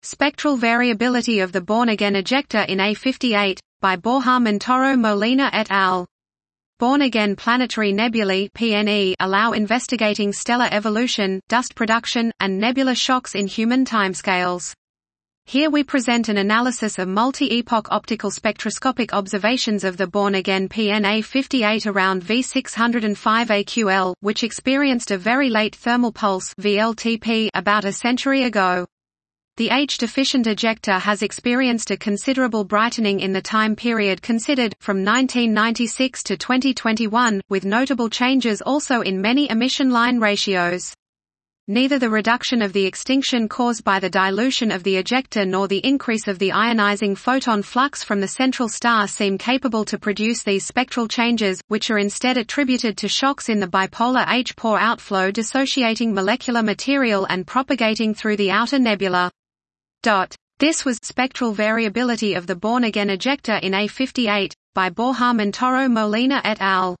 Spectral variability of the born-again ejecta in A58, by Borja Montoro Molina et al. Born-again planetary nebulae (PNE) allow investigating stellar evolution, dust production, and nebula shocks in human timescales. Here we present an analysis of multi-epoch optical spectroscopic observations of the born-again PNA 58 around V605 AQL, which experienced a very late thermal pulse (VLTP) about a century ago. The H-deficient ejecta has experienced a considerable brightening in the time period considered, from 1996 to 2021, with notable changes also in many emission line ratios. Neither the reduction of the extinction caused by the dilution of the ejecta nor the increase of the ionizing photon flux from the central star seem capable to produce these spectral changes, which are instead attributed to shocks in the bipolar H-pore outflow dissociating molecular material and propagating through the outer nebula. This was Spectral Variability of the Born-Again Ejecta in A58, by Borja Montoro Molina et al.